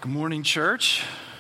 Good morning, church.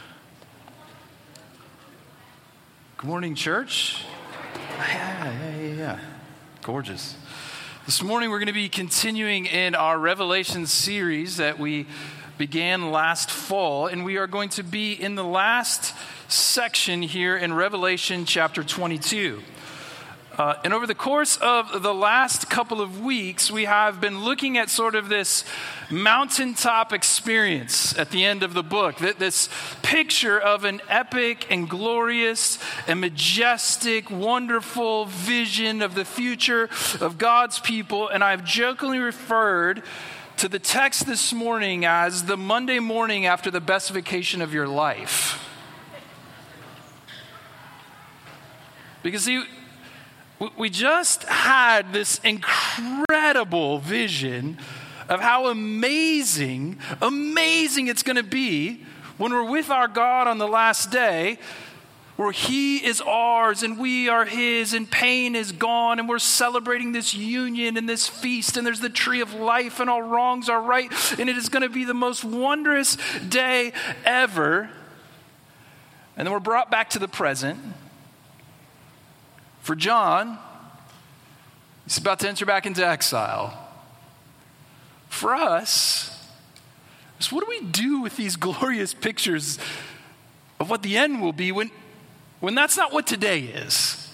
Good morning, church. Yeah. Gorgeous. This morning we're going to be continuing in our Revelation series that we began last fall, and we are going to be in the last section here in Revelation chapter 22. And over the course of the last couple of weeks, we have been looking at sort of this mountaintop experience at the end of the book, this picture of an epic and glorious and majestic, wonderful vision of the future of God's people. And I've jokingly referred to the text this morning as the Monday morning after the best vacation of your life. Because we just had this incredible vision of how amazing it's going to be when we're with our God on the last day, where He is ours and we are His and pain is gone and we're celebrating this union and this feast and there's the tree of life and all wrongs are right and it is going to be the most wondrous day ever. And then we're brought back to the present. For John, he's about to enter back into exile. For us, so what do we do with these glorious pictures of what the end will be when that's not what today is?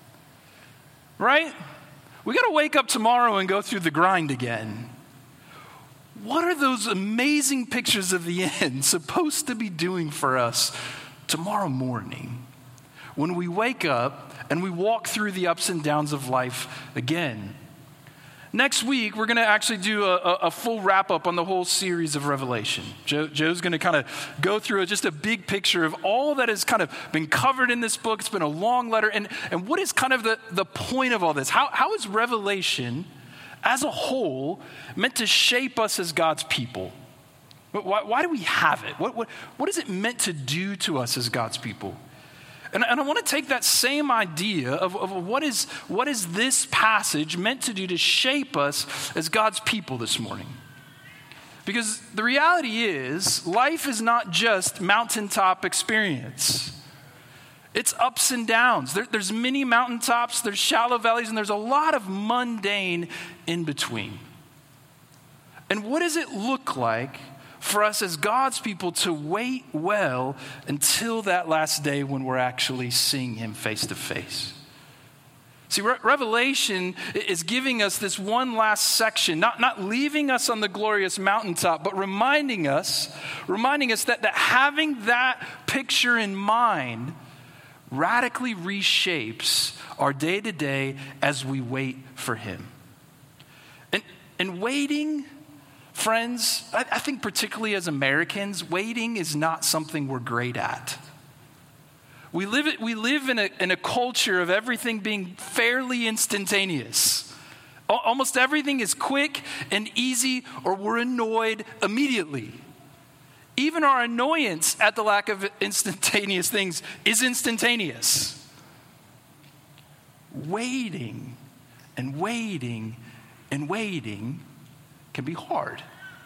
Right? We got to wake up tomorrow and go through the grind again. What are those amazing pictures of the end supposed to be doing for us tomorrow morning when we wake up and we walk through the ups and downs of life again? Next week, we're going to actually do a full wrap-up on the whole series of Revelation. Joe's going to kind of go through just a big picture of all that has kind of been covered in this book. It's been a long letter. And what is kind of the point of all this? How is Revelation, as a whole, meant to shape us as God's people? Why do we have it? What is it meant to do to us as God's people? And I want to take that same idea of what is this passage meant to do to shape us as God's people this morning. Because the reality is, life is not just mountaintop experience. It's ups and downs. There's many mountaintops, there's shallow valleys, and there's a lot of mundane in between. And what does it look like for us as God's people to wait well until that last day when we're actually seeing Him face to face? See, Revelation is giving us this one last section, not leaving us on the glorious mountaintop, but reminding us that having that picture in mind radically reshapes our day-to-day as we wait for Him. And waiting, friends, I think particularly as Americans, waiting is not something we're great at. We live in a culture of everything being fairly instantaneous. Almost everything is quick and easy, or we're annoyed immediately. Even our annoyance at the lack of instantaneous things is instantaneous. Waiting and waiting and waiting can be hard.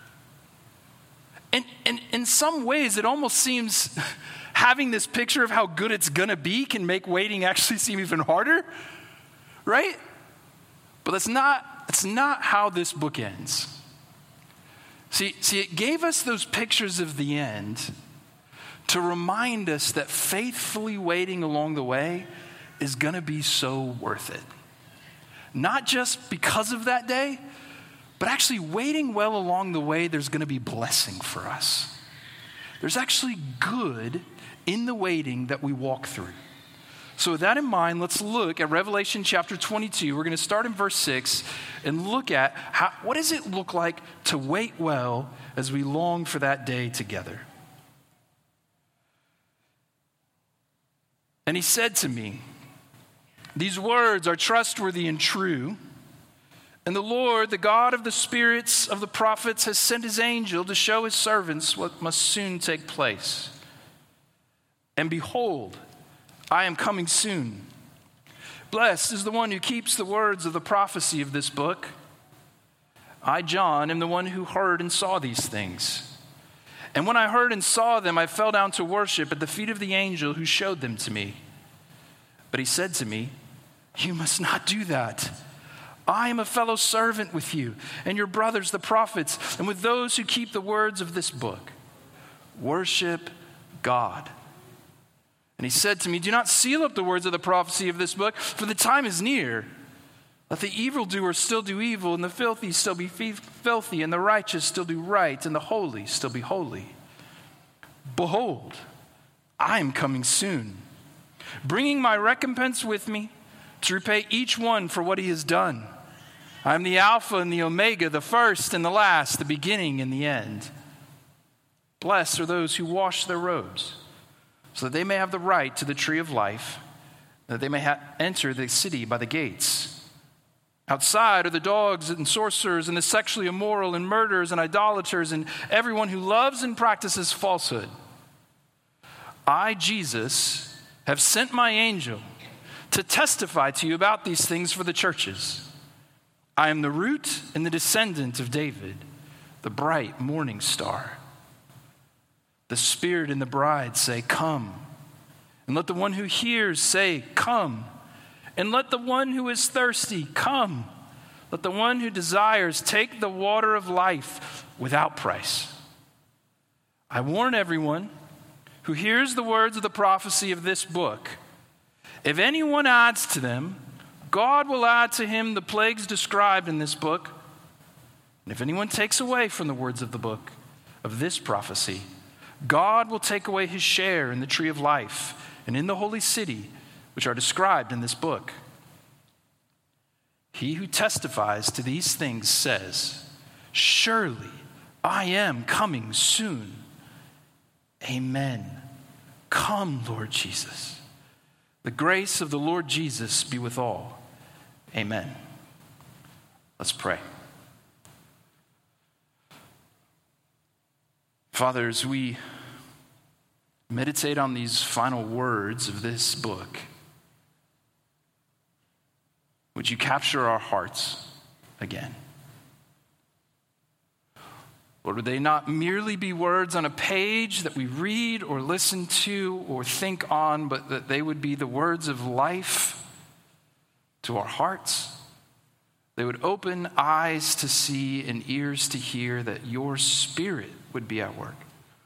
And in some ways, it almost seems having this picture of how good it's going to be can make waiting actually seem even harder, right? But that's not how this book ends. See, it gave us those pictures of the end to remind us that faithfully waiting along the way is going to be so worth it. Not just because of that day, but actually waiting well along the way, there's going to be blessing for us. There's actually good in the waiting that we walk through. So with that in mind, let's look at Revelation chapter 22. We're going to start in verse 6 and look at what does it look like to wait well as we long for that day together. And He said to me, "These words are trustworthy and true. And the Lord, the God of the spirits of the prophets, has sent His angel to show His servants what must soon take place. And behold, I am coming soon. Blessed is the one who keeps the words of the prophecy of this book. I, John, am the one who heard and saw these things. And when I heard and saw them, I fell down to worship at the feet of the angel who showed them to me. But he said to me, you must not do that. I am a fellow servant with you and your brothers, the prophets, and with those who keep the words of this book. Worship God. And he said to me, do not seal up the words of the prophecy of this book, for the time is near. Let the evildoer still do evil, and the filthy still be filthy, and the righteous still do right, and the holy still be holy. Behold, I am coming soon, bringing my recompense with me to repay each one for what he has done. I am the Alpha and the Omega, the first and the last, the beginning and the end. Blessed are those who wash their robes, so that they may have the right to the tree of life, that they may enter the city by the gates. Outside are the dogs and sorcerers and the sexually immoral and murderers and idolaters and everyone who loves and practices falsehood. I, Jesus, have sent my angel to testify to you about these things for the churches. I am the root and the descendant of David, the bright morning star. The Spirit and the bride say, come. And let the one who hears say, come. And let the one who is thirsty come. Let the one who desires take the water of life without price. I warn everyone who hears the words of the prophecy of this book. If anyone adds to them, God will add to him the plagues described in this book. And if anyone takes away from the words of the book of this prophecy, God will take away his share in the tree of life and in the holy city, which are described in this book. He who testifies to these things says, surely I am coming soon. Amen. Come, Lord Jesus. The grace of the Lord Jesus be with all. Amen. Let's pray. Father, as we meditate on these final words of this book, would you capture our hearts again? Lord, would they not merely be words on a page that we read or listen to or think on, but that they would be the words of life to our hearts? They would open eyes to see and ears to hear, that your Spirit would be at work.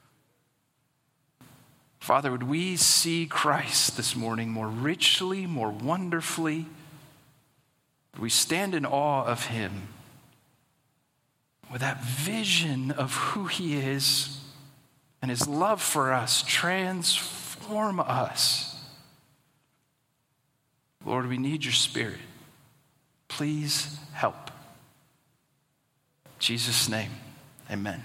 Father, would we see Christ this morning more richly, more wonderfully? Would we stand in awe of him with that vision of who he is and his love for us transform us? Lord, we need your Spirit. Please help. In Jesus' name, amen.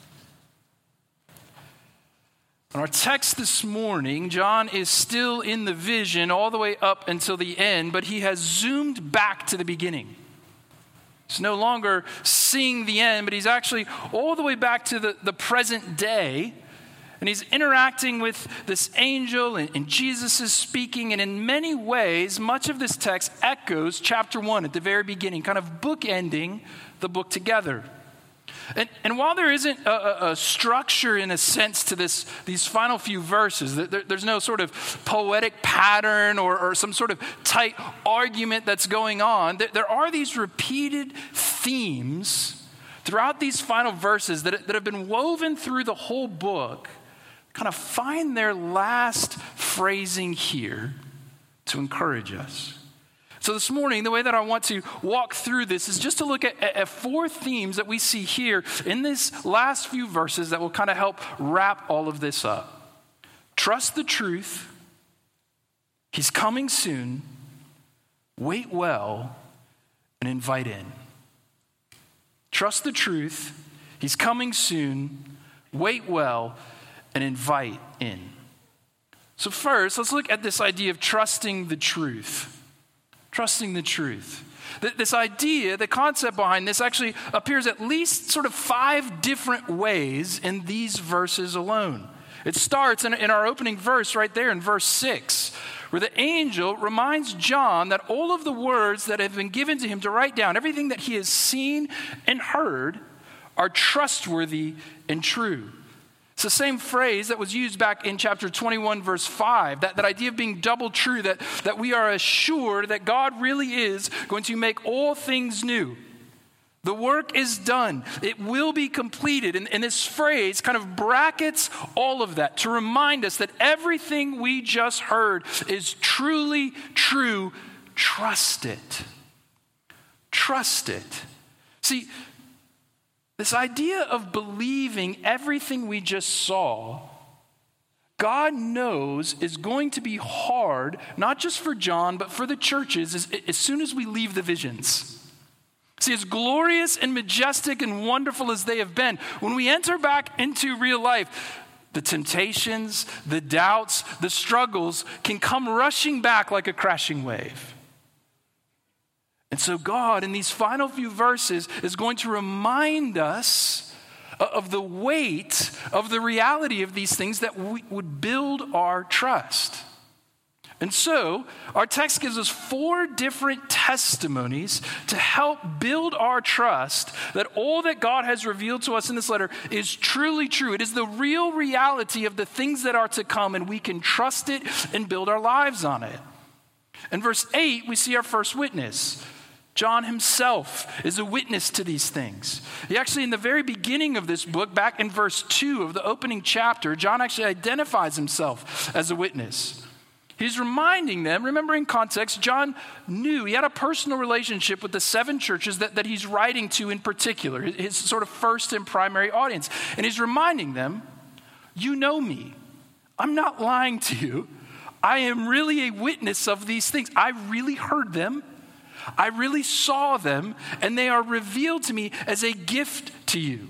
In our text this morning, John is still in the vision all the way up until the end, but he has zoomed back to the beginning. He's no longer seeing the end, but he's actually all the way back to the present day. And he's interacting with this angel, and Jesus is speaking. And in many ways, much of this text echoes chapter 1 at the very beginning, kind of bookending the book together. And while there isn't a structure in a sense to these final few verses, there's no sort of poetic pattern or some sort of tight argument that's going on, there are these repeated themes throughout these final verses that have been woven through the whole book, kind of find their last phrasing here to encourage us. So this morning, the way that I want to walk through this is just to look at four themes that we see here in these last few verses that will kind of help wrap all of this up. Trust the truth. He's coming soon. Wait well and invite in. Trust the truth. He's coming soon. Wait well and invite in. So first, let's look at this idea of trusting the truth. Trusting the truth. This idea, the concept behind this actually appears at least sort of 5 different ways in these verses alone. It starts in our opening verse right there in verse 6, where the angel reminds John that all of the words that have been given to him to write down, everything that he has seen and heard, are trustworthy and true. It's the same phrase that was used back in chapter 21, verse 5, that idea of being double true, that we are assured that God really is going to make all things new. The work is done. It will be completed. And this phrase kind of brackets all of that to remind us that everything we just heard is truly true. Trust it. Trust it. See, this idea of believing everything we just saw, God knows is going to be hard, not just for John, but for the churches as soon as we leave the visions. See, as glorious and majestic and wonderful as they have been, when we enter back into real life, the temptations, the doubts, the struggles can come rushing back like a crashing wave. And so God, in these final few verses, is going to remind us of the weight of the reality of these things that would build our trust. And so, our text gives us 4 different testimonies to help build our trust that all that God has revealed to us in this letter is truly true. It is the real reality of the things that are to come, and we can trust it and build our lives on it. In verse 8, we see our first witness. John himself is a witness to these things. He actually, in the very beginning of this book, back in verse 2 of the opening chapter, John actually identifies himself as a witness. He's reminding them, remember in context, John knew, he had a personal relationship with the 7 churches that he's writing to in particular, his sort of first and primary audience. And he's reminding them, you know me. I'm not lying to you. I am really a witness of these things. I really heard them. I really saw them, and they are revealed to me as a gift to you.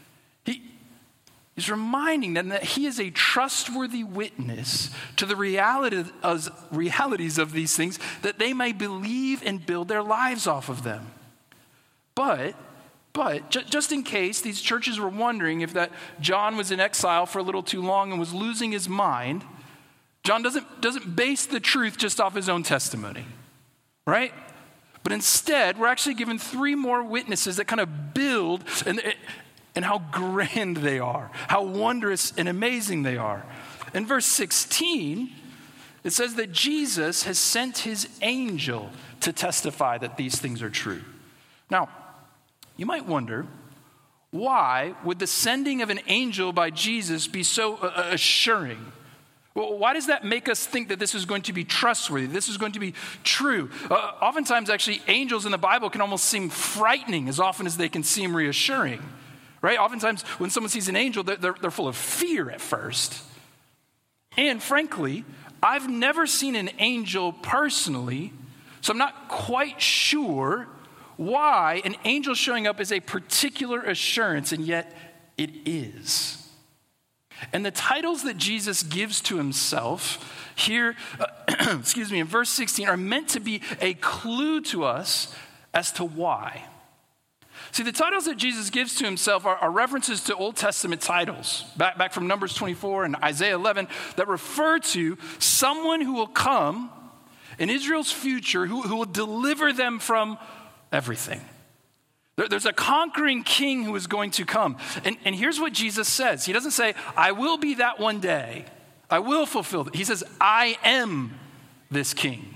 He's reminding them that he is a trustworthy witness to the realities of these things, that they may believe and build their lives off of them. But just in case these churches were wondering if that John was in exile for a little too long and was losing his mind, John doesn't base the truth just off his own testimony, right? But instead, we're actually given 3 more witnesses that kind of build and how grand they are, how wondrous and amazing they are. In verse 16, it says that Jesus has sent his angel to testify that these things are true. Now, you might wonder, why would the sending of an angel by Jesus be so assuring? Well, why does that make us think that this is going to be trustworthy? This is going to be true? Oftentimes, actually, angels in the Bible can almost seem frightening as often as they can seem reassuring, right? Oftentimes, when someone sees an angel, they're full of fear at first. And frankly, I've never seen an angel personally, so I'm not quite sure why an angel showing up is a particular assurance, and yet it is. And the titles that Jesus gives to himself here, in verse 16, are meant to be a clue to us as to why. See, the titles that Jesus gives to himself are references to Old Testament titles, back from Numbers 24 and Isaiah 11, that refer to someone who will come in Israel's future who will deliver them from everything. There's a conquering king who is going to come. And here's what Jesus says. He doesn't say, I will be that one day. I will fulfill it. He says, I am this king.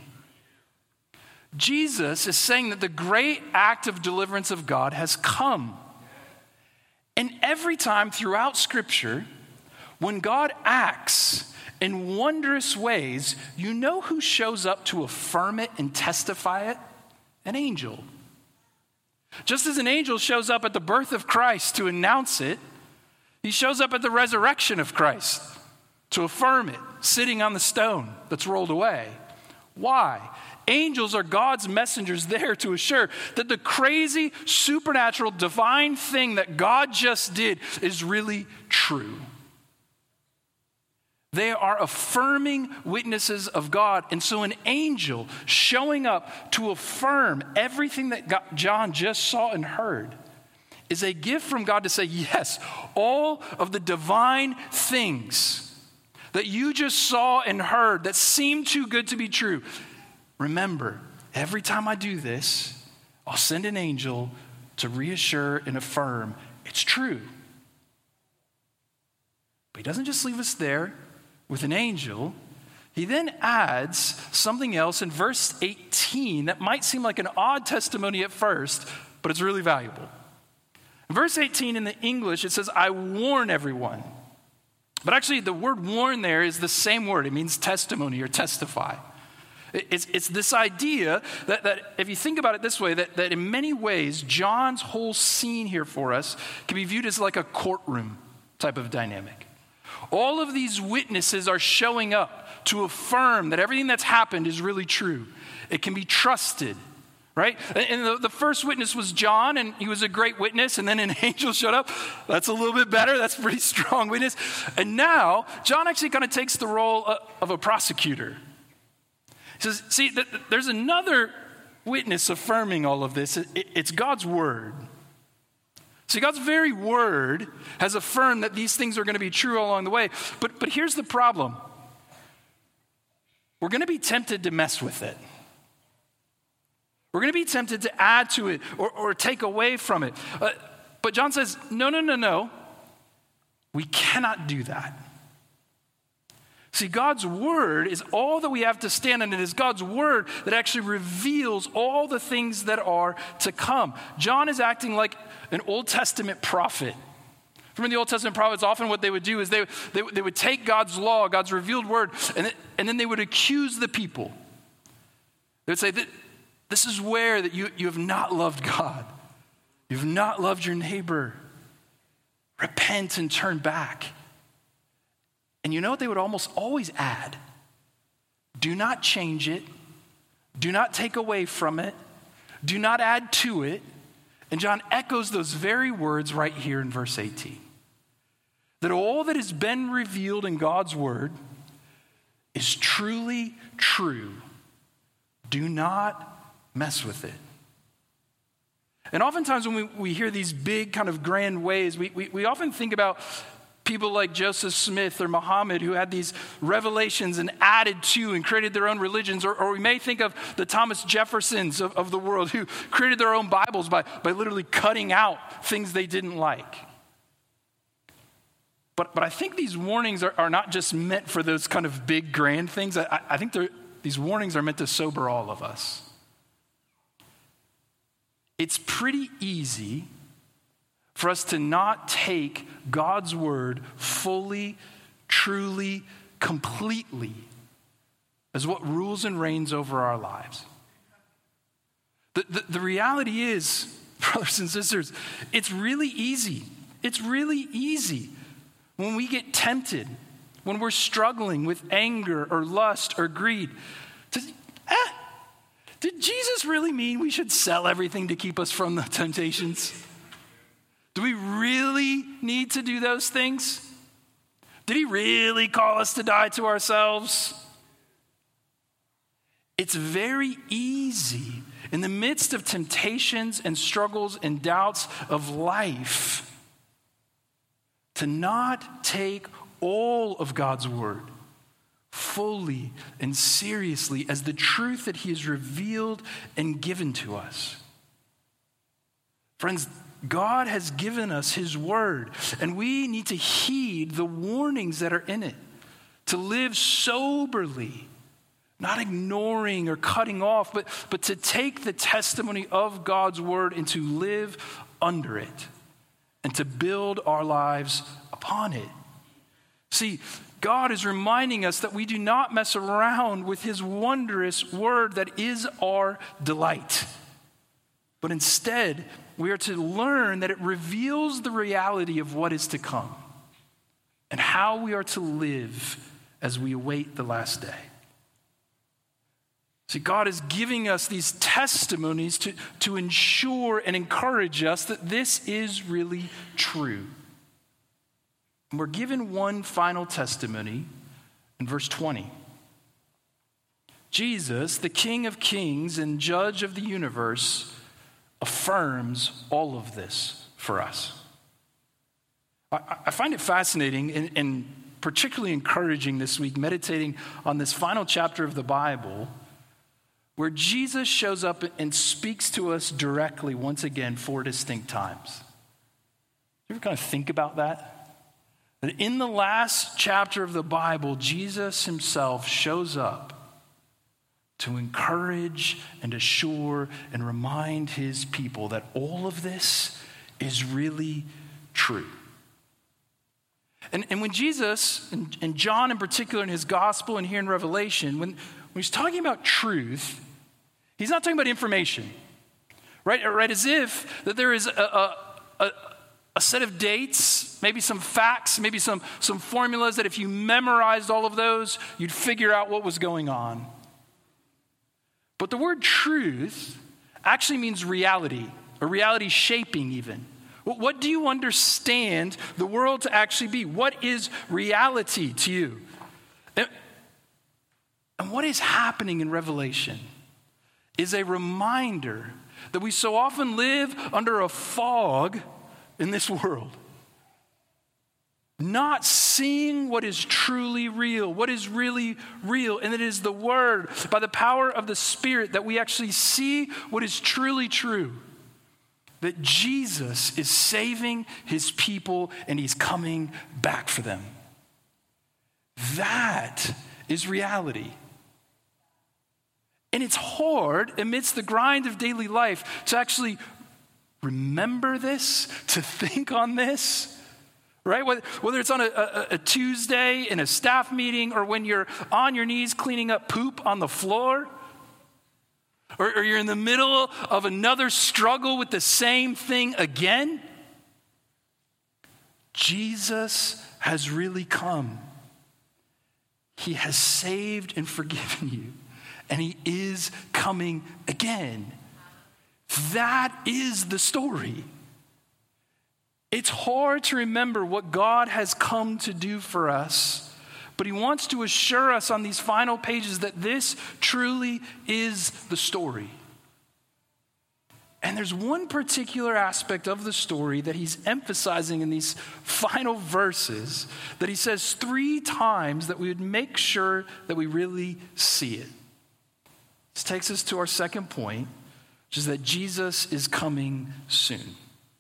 Jesus is saying that the great act of deliverance of God has come. And every time throughout Scripture, when God acts in wondrous ways, you know who shows up to affirm it and testify it? An angel. Just as an angel shows up at the birth of Christ to announce it, he shows up at the resurrection of Christ to affirm it, sitting on the stone that's rolled away. Why? Angels are God's messengers there to assure that the crazy, supernatural, divine thing that God just did is really true. They are affirming witnesses of God. And so an angel showing up to affirm everything that John just saw and heard is a gift from God to say, yes, all of the divine things that you just saw and heard that seem too good to be true, remember, every time I do this, I'll send an angel to reassure and affirm it's true. But he doesn't just leave us there with an angel. He then adds something else in verse 18 that might seem like an odd testimony at first, but it's really valuable. In verse 18 in the English, it says, I warn everyone. But actually, the word warn there is the same word. It means testimony or testify. It's this idea that if you think about it this way, that in many ways, John's whole scene here for us can be viewed as like a courtroom type of dynamic. All of these witnesses are showing up to affirm that everything that's happened is really true. It can be trusted, right? And the first witness was John, and he was a great witness, and then an angel showed up. That's a little bit better. That's a pretty strong witness. And now, John actually kind of takes the role of a prosecutor. He says, see, there's another witness affirming all of this. It's God's word. See, God's very word has affirmed that these things are going to be true along the way. But here's the problem. We're going to be tempted to mess with it. We're going to be tempted to add to it or take away from it. But John says, no. We cannot do that. See, God's word is all that we have to stand on. It is God's word that actually reveals all the things that are to come. John is acting like an Old Testament prophet. Remember the Old Testament prophets, often what they would do is they would take God's law, God's revealed word, and then they would accuse the people. They would say, this is where that you have not loved God. You have not loved your neighbor. Repent and turn back. And you know what they would almost always add? Do not change it. Do not take away from it. Do not add to it. And John echoes those very words right here in verse 18. That all that has been revealed in God's word is truly true. Do not mess with it. And oftentimes when we hear these big kind of grand ways, we often think about people like Joseph Smith or Muhammad who had these revelations and added to and created their own religions. Or we may think of the Thomas Jeffersons of the world who created their own Bibles by literally cutting out things they didn't like. But I think these warnings are not just meant for those kind of big grand things. I think these warnings are meant to sober all of us. It's pretty easy for us to not take God's word fully, truly, completely as what rules and reigns over our lives. The reality is, brothers and sisters, it's really easy. It's really easy when we get tempted, when we're struggling with anger or lust or greed, did Jesus really mean we should sell everything to keep us from the temptations? Do we really need to do those things? Did he really call us to die to ourselves? It's very easy in the midst of temptations and struggles and doubts of life to not take all of God's word fully and seriously as the truth that he has revealed and given to us. Friends, God has given us his word, and we need to heed the warnings that are in it, to live soberly, not ignoring or cutting off, but to take the testimony of God's word and to live under it and to build our lives upon it. See, God is reminding us that we do not mess around with his wondrous word that is our delight, but instead, we are to learn that it reveals the reality of what is to come and how we are to live as we await the last day. See, God is giving us these testimonies to ensure and encourage us that this is really true. And we're given one final testimony in verse 20. Jesus, the King of Kings and Judge of the universe, affirms all of this for us. I find it fascinating and particularly encouraging this week, meditating on this final chapter of the Bible, where Jesus shows up and speaks to us directly once again 4 distinct times. You ever kind of think about that? that in the last chapter of the Bible, Jesus himself shows up to encourage and assure and remind his people that all of this is really true. And when Jesus, and John in particular in his gospel and here in Revelation, when he's talking about truth, he's not talking about information, right? As if that there is a set of dates, maybe some facts, maybe some formulas that if you memorized all of those, you'd figure out what was going on. But the word truth actually means reality, or reality shaping even. What do you understand the world to actually be? What is reality to you? And what is happening in Revelation is a reminder that we so often live under a fog in this world, not seeing what is truly real, what is really real. And it is the Word, by the power of the Spirit, that we actually see what is truly true. That Jesus is saving his people and he's coming back for them. That is reality. And it's hard amidst the grind of daily life to actually remember this, to think on this, right? Whether it's on a Tuesday in a staff meeting or when you're on your knees cleaning up poop on the floor, or you're in the middle of another struggle with the same thing again. Jesus has really come. He has saved and forgiven you, and he is coming again. That is the story. It's hard to remember what God has come to do for us, but he wants to assure us on these final pages that this truly is the story. And there's one particular aspect of the story that he's emphasizing in these final verses that he says 3 times that we would make sure that we really see it. This takes us to our second point, which is that Jesus is coming soon.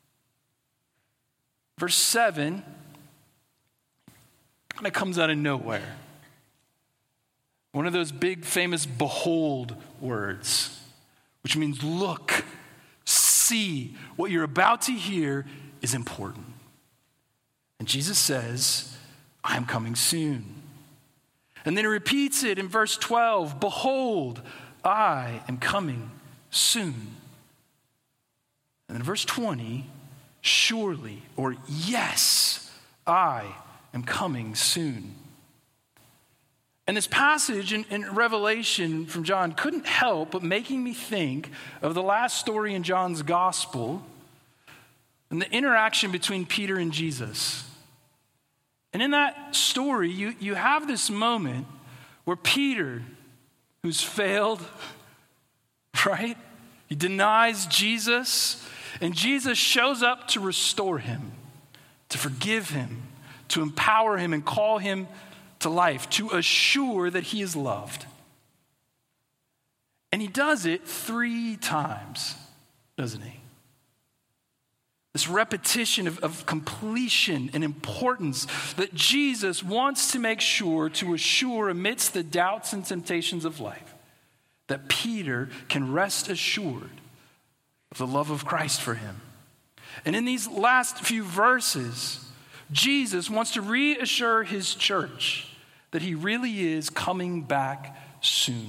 Verse 7 kind of comes out of nowhere. One of those big famous behold words, which means look, see, what you're about to hear is important. And Jesus says, I am coming soon. And then he repeats it in verse 12, behold, I am coming soon. And in verse 20, surely, or yes, I am coming soon. And this passage in Revelation from John couldn't help but making me think of the last story in John's gospel and the interaction between Peter and Jesus. And in that story, you have this moment where Peter, who's failed, right? He denies Jesus, and Jesus shows up to restore him, to forgive him, to empower him and call him to life, to assure that he is loved. And he does it 3 times, doesn't he? This repetition of completion and importance that Jesus wants to make sure to assure amidst the doubts and temptations of life, that Peter can rest assured of the love of Christ for him. And in these last few verses, Jesus wants to reassure his church that he really is coming back soon.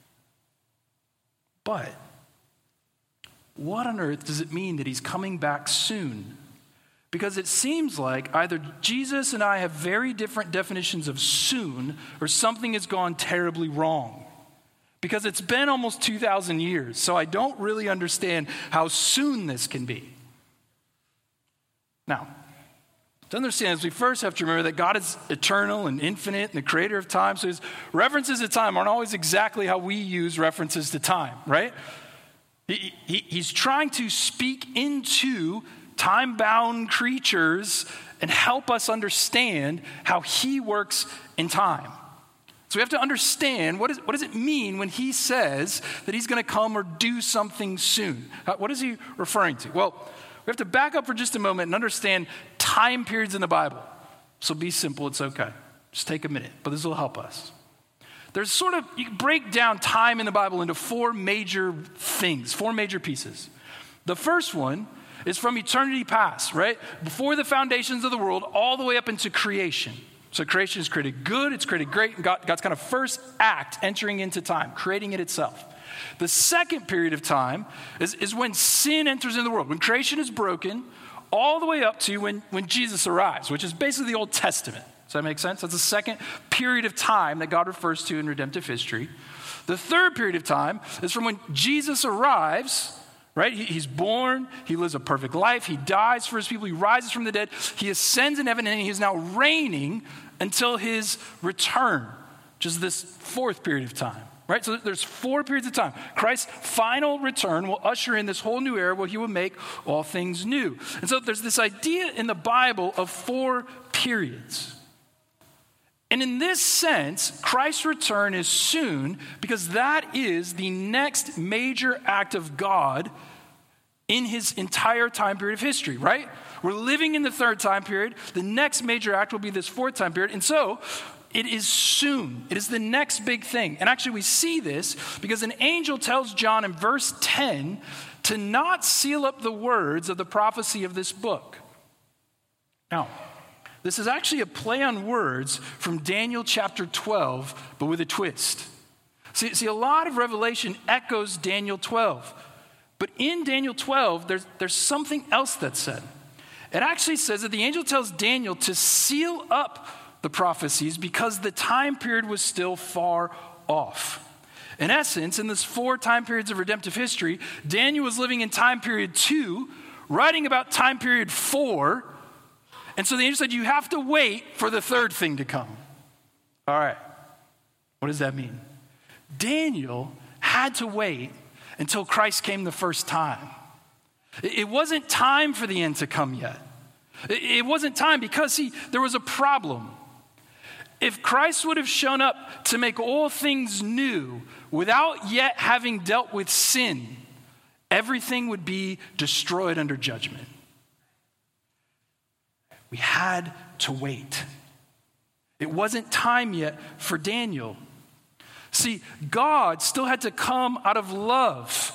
But what on earth does it mean that he's coming back soon? Because it seems like either Jesus and I have very different definitions of soon, or something has gone terribly wrong. Because it's been almost 2,000 years, so I don't really understand how soon this can be. Now, to understand this, we first have to remember that God is eternal and infinite and the creator of time. So his references to time aren't always exactly how we use references to time, right? He's trying to speak into time-bound creatures and help us understand how he works in time. So we have to understand what does it mean when he says that he's going to come or do something soon? What is he referring to? Well, we have to back up for just a moment and understand time periods in the Bible. So be simple, it's okay. Just take a minute, but this will help us. There's you can break down time in the Bible into four major things, four major pieces. The first one is from eternity past, right? Before the foundations of the world, all the way up into creation. So creation is created good, it's created great, and God's kind of first act entering into time, creating it itself. The second period of time is when sin enters into the world, when creation is broken, all the way up to when Jesus arrives, which is basically the Old Testament. Does that make sense? That's the second period of time that God refers to in redemptive history. The third period of time is from when Jesus arrives, right? He's born, he lives a perfect life, he dies for his people, he rises from the dead, he ascends in heaven, and he is now reigning until his return, which is this fourth period of time, right? So there's 4 periods of time. Christ's final return will usher in this whole new era where he will make all things new. And so there's this idea in the Bible of 4 periods. And in this sense, Christ's return is soon because that is the next major act of God in his entire time period of history, right? We're living in the third time period. The next major act will be this fourth time period. And so it is soon. It is the next big thing. And actually we see this because an angel tells John in verse 10 to not seal up the words of the prophecy of this book. Now, this is actually a play on words from Daniel chapter 12, but with a twist. See, a lot of Revelation echoes Daniel 12. But in Daniel 12, there's something else that's said. It actually says that the angel tells Daniel to seal up the prophecies because the time period was still far off. In essence, in this 4 time periods of redemptive history, Daniel was living in time period 2, writing about time period 4, and so the angel said, you have to wait for the third thing to come. All right, what does that mean? Daniel had to wait until Christ came the first time. It wasn't time for the end to come yet. It wasn't time because, there was a problem. If Christ would have shown up to make all things new without yet having dealt with sin, everything would be destroyed under judgment. We had to wait. It wasn't time yet for Daniel. See, God still had to come out of love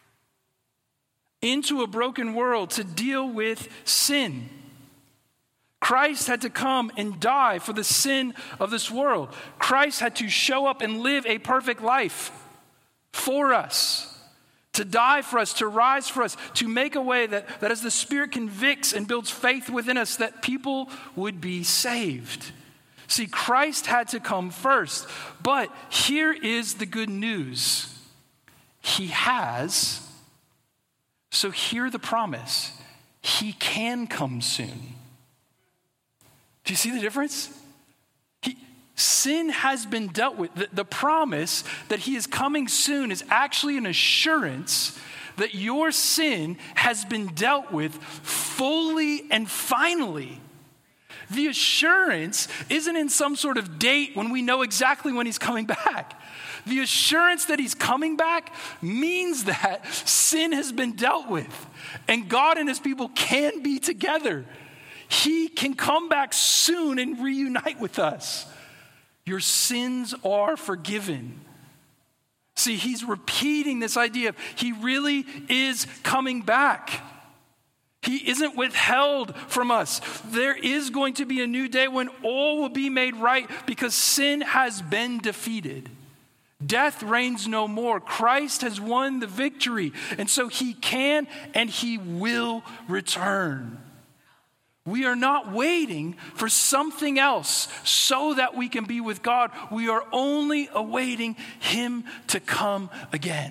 into a broken world to deal with sin. Christ had to come and die for the sin of this world. Christ had to show up and live a perfect life for us, to die for us, to rise for us, to make a way that as the Spirit convicts and builds faith within us, that people would be saved. See, Christ had to come first, but here is the good news. He has, so hear the promise. He can come soon. Do you see the difference? Sin has been dealt with. The promise that he is coming soon is actually an assurance that your sin has been dealt with fully and finally. The assurance isn't in some sort of date when we know exactly when he's coming back. The assurance that he's coming back means that sin has been dealt with and God and his people can be together. He can come back soon and reunite with us. Your sins are forgiven. See, he's repeating this idea of he really is coming back. He isn't withheld from us. There is going to be a new day when all will be made right because sin has been defeated. Death reigns no more. Christ has won the victory. And so he can and he will return. We are not waiting for something else so that we can be with God. We are only awaiting him to come again.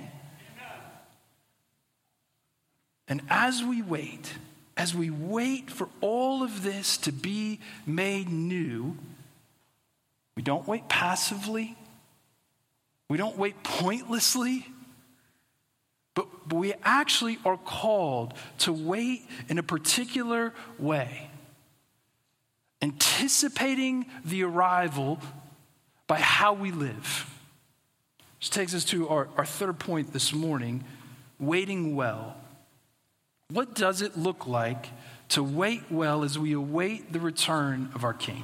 And as we wait for all of this to be made new, we don't wait passively. We don't wait pointlessly. But we actually are called to wait in a particular way, anticipating the arrival by how we live. Which takes us to our third point this morning, waiting well. What does it look like to wait well as we await the return of our King.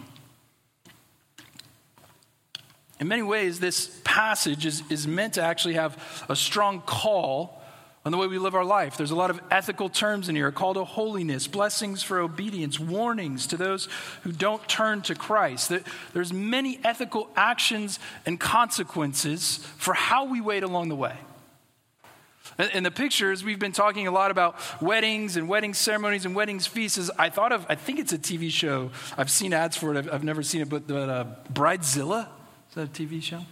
In many ways, this passage is meant to actually have a strong call on the way we live our life. There's a lot of ethical terms in here, a call to holiness, blessings for obedience, warnings to those who don't turn to Christ. There's many ethical actions and consequences for how we wait along the way. In the pictures, we've been talking a lot about weddings and wedding ceremonies and weddings feasts. I think it's a TV show. I've seen ads for it. I've never seen it, but Bridezilla, is that a TV show?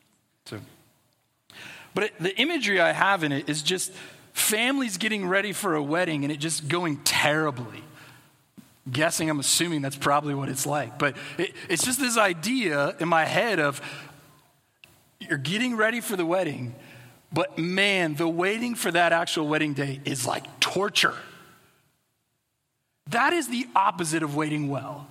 But the imagery I have in it is just families getting ready for a wedding and it just going terribly. I'm assuming that's probably what it's like. But it's just this idea in my head of you're getting ready for the wedding, but man, the waiting for that actual wedding day is like torture. That is the opposite of waiting well.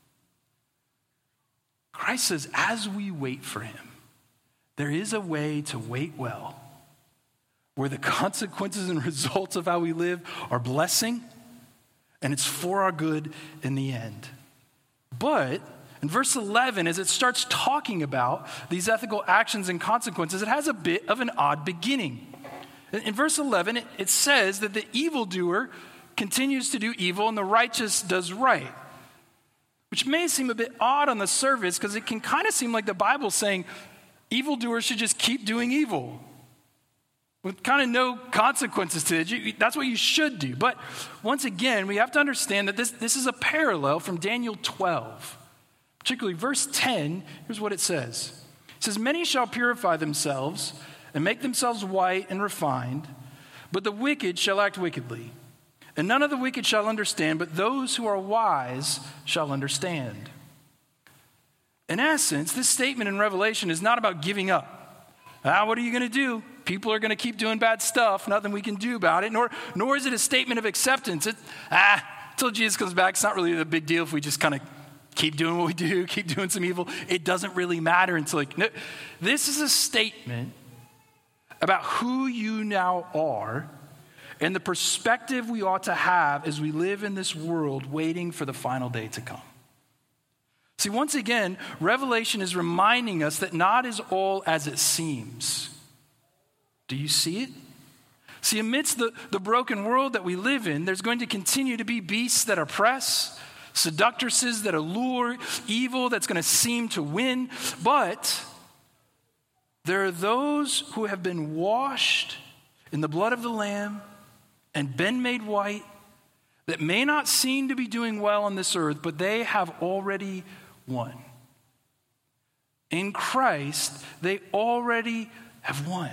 Christ says, as we wait for him, there is a way to wait well, where the consequences and results of how we live are blessing, and it's for our good in the end. But in verse 11, as it starts talking about these ethical actions and consequences, it has a bit of an odd beginning. In verse 11, it says that the evildoer continues to do evil and the righteous does right, which may seem a bit odd on the surface because it can kind of seem like the Bible's saying evildoers should just keep doing evil with kind of no consequences to it. That's what you should do. But once again, we have to understand that this is a parallel from Daniel 12. Particularly verse 10, here's what it says. It says, many shall purify themselves and make themselves white and refined, but the wicked shall act wickedly. And none of the wicked shall understand, but those who are wise shall understand. In essence, this statement in Revelation is not about giving up. What are you going to do? People are going to keep doing bad stuff. Nothing we can do about it. Nor is it a statement of acceptance. Until Jesus comes back, it's not really a big deal if we just kind of keep doing what we do, keep doing some evil. It doesn't really matter until this is a statement about who you now are and the perspective we ought to have as we live in this world waiting for the final day to come. See, once again, Revelation is reminding us that not is all as it seems. Do you see it? See, amidst the broken world that we live in, there's going to continue to be beasts that oppress, seductresses that allure, evil that's going to seem to win. But there are those who have been washed in the blood of the Lamb and been made white that may not seem to be doing well on this earth, but they have already won. In Christ, they already have won.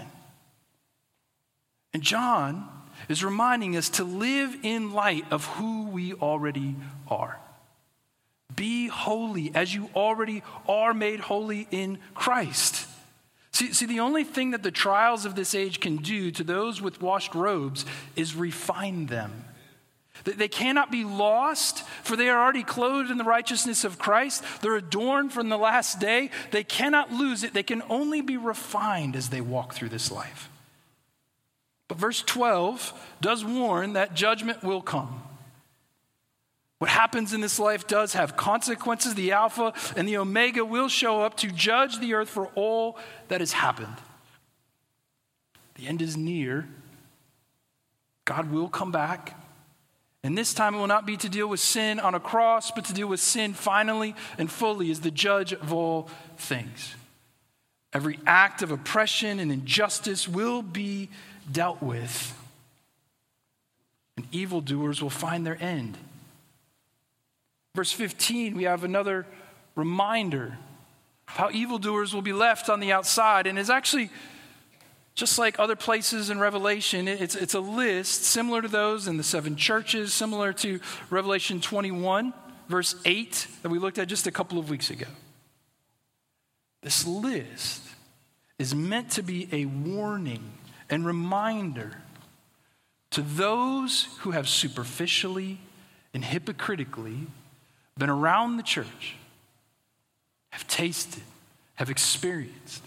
And John is reminding us to live in light of who we already are. Be holy as you already are made holy in Christ. See, the only thing that the trials of this age can do to those with washed robes is refine them. They cannot be lost, for they are already clothed in the righteousness of Christ. They're adorned from the last day. They cannot lose it. They can only be refined as they walk through this life. But verse 12 does warn that judgment will come. What happens in this life does have consequences. The Alpha and the Omega will show up to judge the earth for all that has happened. The end is near. God will come back. And this time it will not be to deal with sin on a cross, but to deal with sin finally and fully as the judge of all things. Every act of oppression and injustice will be dealt with. And evildoers will find their end. Verse 15, we have another reminder of how evildoers will be left on the outside. And it's actually, just like other places in Revelation, it's a list similar to those in the 7 churches, similar to Revelation 21, verse 8, that we looked at just a couple of weeks ago. This list is meant to be a warning and reminder to those who have superficially and hypocritically been around the church, have tasted, have experienced,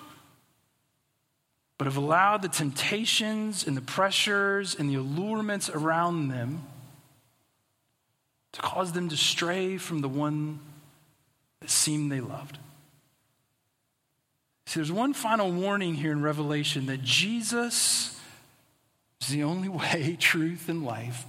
but have allowed the temptations and the pressures and the allurements around them to cause them to stray from the one that seemed they loved. See, there's one final warning here in Revelation that Jesus is the only way, truth, and life.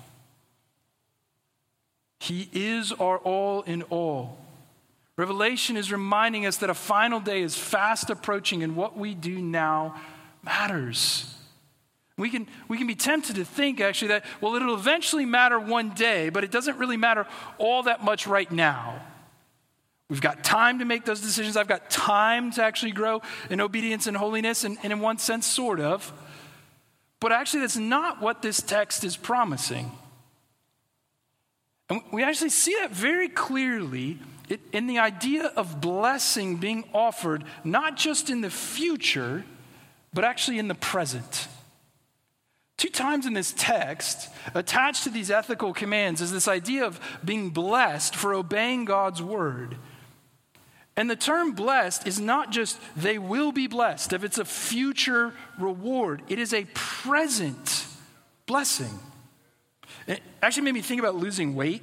He is our all in all. Revelation is reminding us that a final day is fast approaching and what we do now matters. We can be tempted to think actually that, well, it'll eventually matter one day, but it doesn't really matter all that much right now. We've got time to make those decisions. I've got time to actually grow in obedience and holiness, and in one sense, sort of. But actually, that's not what this text is promising. And we actually see that very clearly in the idea of blessing being offered, not just in the future, but actually in the present. 2 times in this text, attached to these ethical commands, is this idea of being blessed for obeying God's word. And the term blessed is not just they will be blessed, if it's a future reward. It is a present blessing. It actually made me think about losing weight.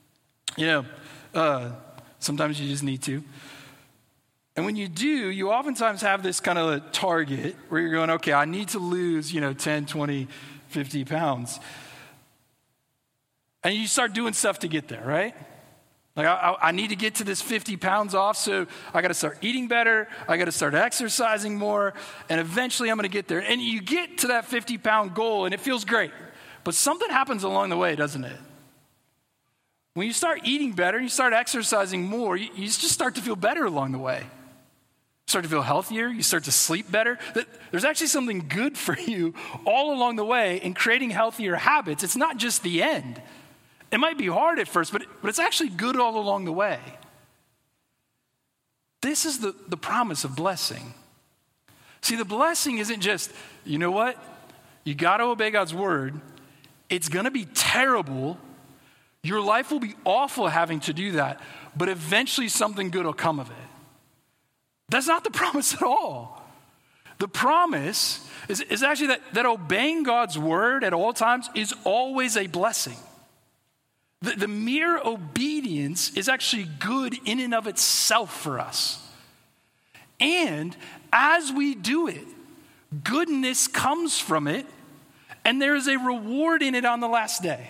Sometimes you just need to. And when you do, you oftentimes have this kind of a target where you're going, okay, I need to lose, 10, 20, 50 pounds. And you start doing stuff to get there, right? Like, I need to get to this 50 pounds off, so I got to start eating better. I got to start exercising more, and eventually I'm going to get there. And you get to that 50-pound goal, and it feels great. But something happens along the way, doesn't it? When you start eating better, and you start exercising more, you just start to feel better along the way. Start to feel healthier, you start to sleep better. There's actually something good for you all along the way in creating healthier habits. It's not just the end. It might be hard at first, but it's actually good all along the way. This is the promise of blessing. See, the blessing isn't just, you know what? You got to obey God's word. It's going to be terrible. Your life will be awful having to do that, but eventually something good will come of it. That's not the promise at all. The promise is actually that obeying God's word at all times is always a blessing. The mere obedience is actually good in and of itself for us. And as we do it, goodness comes from it, and there is a reward in it on the last day.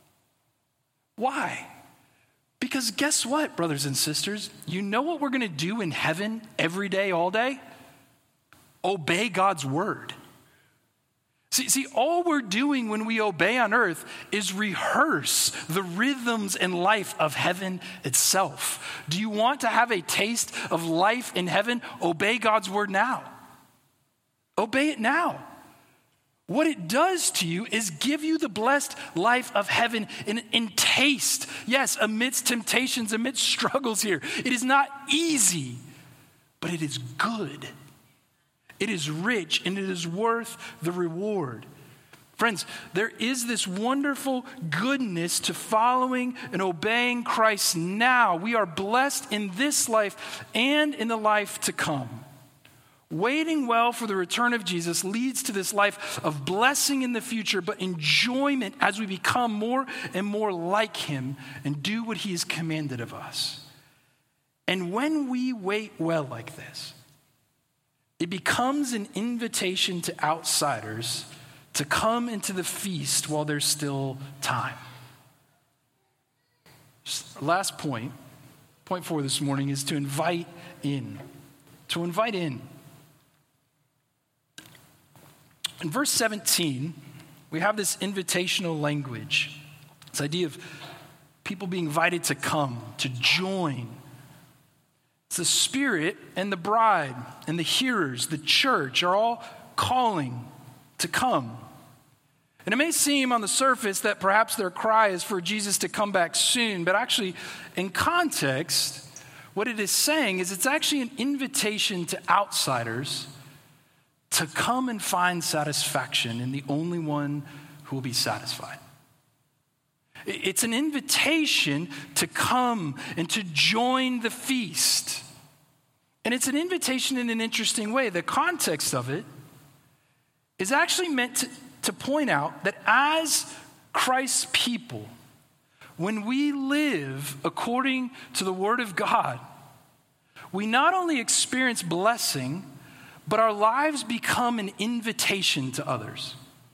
Why? Because guess what, brothers and sisters? You know what we're going to do in heaven every day, all day? Obey God's word. See, all we're doing when we obey on earth is rehearse the rhythms and life of heaven itself. Do you want to have a taste of life in heaven? Obey God's word now. Obey it now. What it does to you is give you the blessed life of heaven in taste. Yes, amidst temptations, amidst struggles here. It is not easy, but it is good. It is rich, and it is worth the reward. Friends, there is this wonderful goodness to following and obeying Christ now. We are blessed in this life and in the life to come. Waiting well for the return of Jesus leads to this life of blessing in the future, but enjoyment as we become more and more like him and do what he has commanded of us. And when we wait well like this, it becomes an invitation to outsiders to come into the feast while there's still time. Last point 4 this morning, is to invite in. To invite in. In verse 17, we have this invitational language. This idea of people being invited to come, to join. It's the Spirit and the bride and the hearers, the church, are all calling to come. And it may seem on the surface that perhaps their cry is for Jesus to come back soon, but actually, in context, what it is saying is it's actually an invitation to outsiders to come and find satisfaction in the only one who will be satisfied. It's an invitation to come and to join the feast. And it's an invitation in an interesting way. The context of it is actually meant to point out that as Christ's people, when we live according to the Word of God, we not only experience blessing, but our lives become an invitation to others.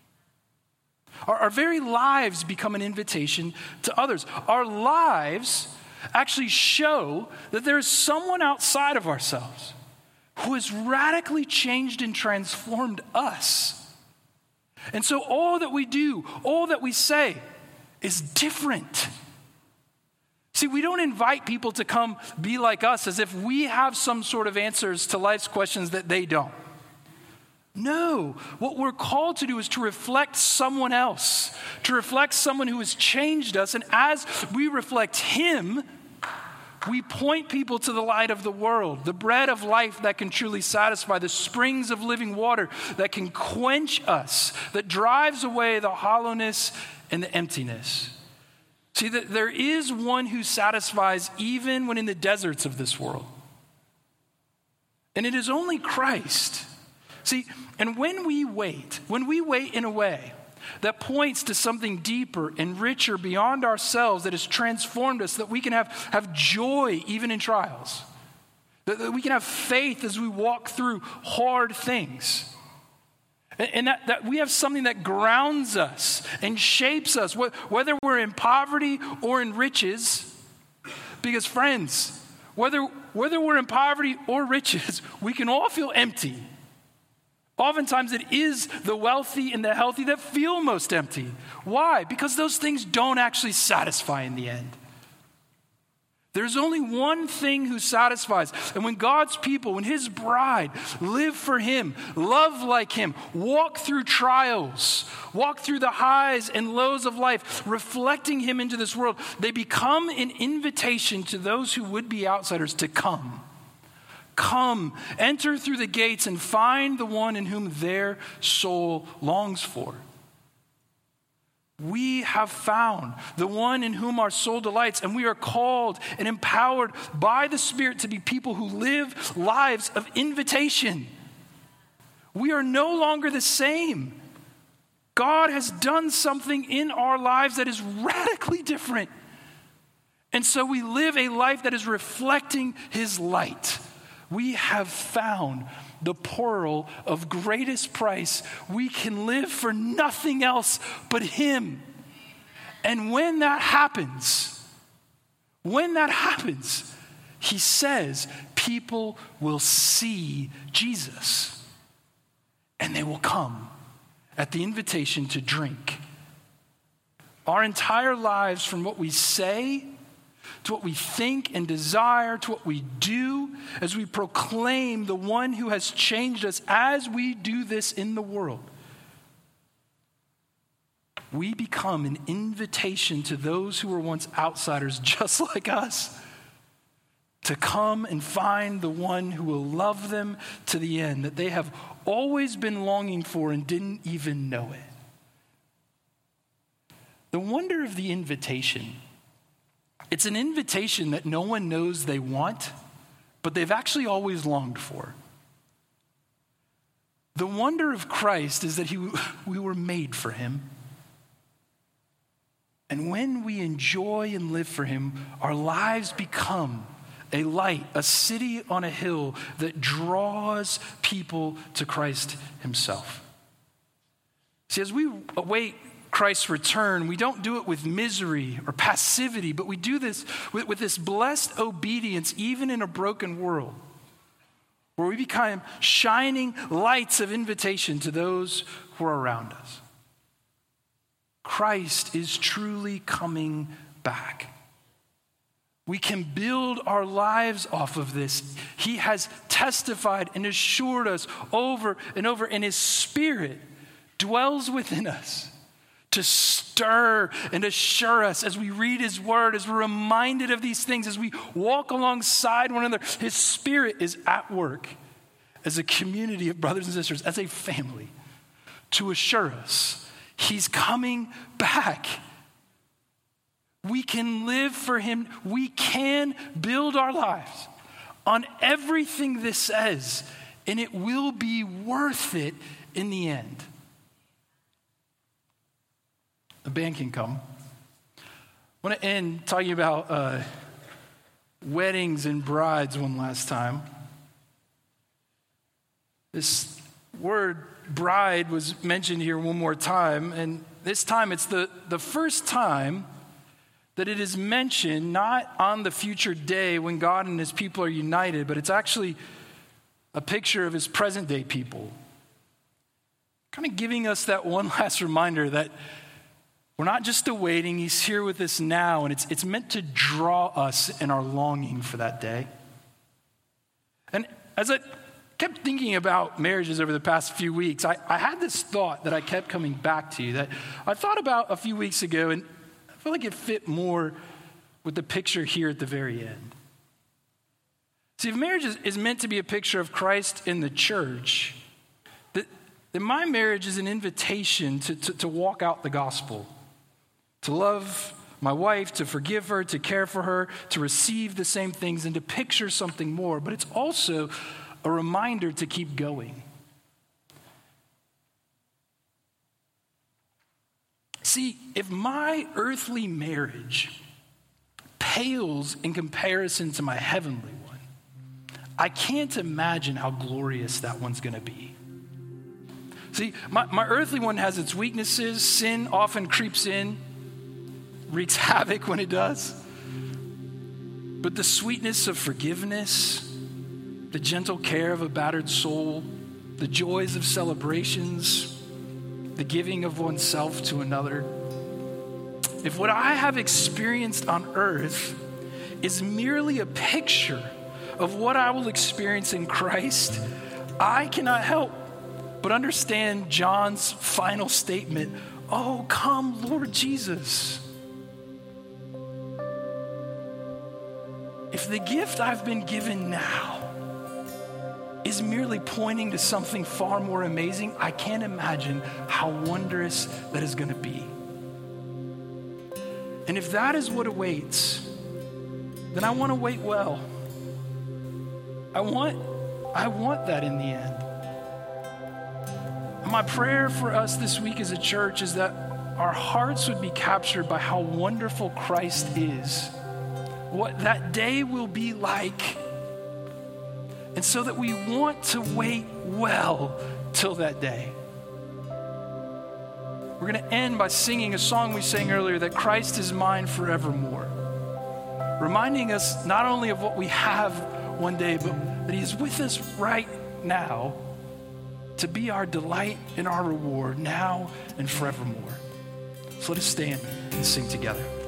Our very lives become an invitation to others. Our lives actually show that there is someone outside of ourselves who has radically changed and transformed us. And so all that we do, all that we say is different. See, we don't invite people to come be like us as if we have some sort of answers to life's questions that they don't. No, what we're called to do is to reflect someone else, to reflect someone who has changed us. And as we reflect him, we point people to the light of the world, the bread of life that can truly satisfy, the springs of living water that can quench us, that drives away the hollowness and the emptiness. See, that there is one who satisfies even when in the deserts of this world. And it is only Christ. See, and when we wait in a way that points to something deeper and richer beyond ourselves that has transformed us, that we can have joy even in trials, that we can have faith as we walk through hard things, and that we have something that grounds us and shapes us, whether we're in poverty or in riches. Because friends, whether we're in poverty or riches, we can all feel empty. Oftentimes it is the wealthy and the healthy that feel most empty. Why? Because those things don't actually satisfy in the end. There's only one thing who satisfies. And when God's people, when his bride live for him, love like him, walk through trials, walk through the highs and lows of life, reflecting him into this world, they become an invitation to those who would be outsiders to come. Come, enter through the gates and find the one in whom their soul longs for. We have found the one in whom our soul delights, and we are called and empowered by the Spirit to be people who live lives of invitation. We are no longer the same. God has done something in our lives that is radically different. And so we live a life that is reflecting his light. We have found the pearl of greatest price. We can live for nothing else but him. And when that happens, he says people will see Jesus and they will come at the invitation to drink. Our entire lives, from what we say to what we think and desire, to what we do, as we proclaim the one who has changed us, as we do this in the world, we become an invitation to those who were once outsiders just like us to come and find the one who will love them to the end, that they have always been longing for and didn't even know it. The wonder of the invitation, it's an invitation that no one knows they want, but they've actually always longed for. The wonder of Christ is that we were made for him. And when we enjoy and live for him, our lives become a light, a city on a hill that draws people to Christ himself. See, as we await Christ's return, we don't do it with misery or passivity, but we do this with this blessed obedience, even in a broken world, where we become shining lights of invitation to those who are around us. Christ is truly coming back. We can build our lives off of this. He has testified and assured us over and over, and his Spirit dwells within us to stir and assure us as we read his word, as we're reminded of these things, as we walk alongside one another. His Spirit is at work as a community of brothers and sisters, as a family, to assure us he's coming back. We can live for him. We can build our lives on everything this says, and it will be worth it in the end. The band can come. I want to end talking about weddings and brides one last time. This word bride was mentioned here one more time, and this time it's the first time that it is mentioned not on the future day when God and his people are united, but it's actually a picture of his present day people. Kind of giving us that one last reminder that we're not just awaiting, he's here with us now, and it's meant to draw us in our longing for that day. And as I kept thinking about marriages over the past few weeks, I had this thought that I kept coming back to that I thought about a few weeks ago, and I feel like it fit more with the picture here at the very end. See, if marriage is meant to be a picture of Christ in the church, then my marriage is an invitation to walk out the gospel, to love my wife, to forgive her, to care for her, to receive the same things, and to picture something more. But it's also a reminder to keep going. See, if my earthly marriage pales in comparison to my heavenly one, I can't imagine how glorious that one's going to be. See, my earthly one has its weaknesses. Sin often creeps in, wreaks havoc when it does. But the sweetness of forgiveness, the gentle care of a battered soul, the joys of celebrations, the giving of oneself to another. If what I have experienced on earth is merely a picture of what I will experience in Christ, I cannot help but understand John's final statement, "Oh, come, Lord Jesus." If the gift I've been given now is merely pointing to something far more amazing, I can't imagine how wondrous that is going to be. And if that is what awaits, then I want to wait well. I want that in the end. And my prayer for us this week as a church is that our hearts would be captured by how wonderful Christ is, what that day will be like, and so that we want to wait well till that day. We're going to end by singing a song we sang earlier, that Christ is mine forevermore, reminding us not only of what we have one day, but that he is with us right now to be our delight and our reward now and forevermore. So let us stand and sing together.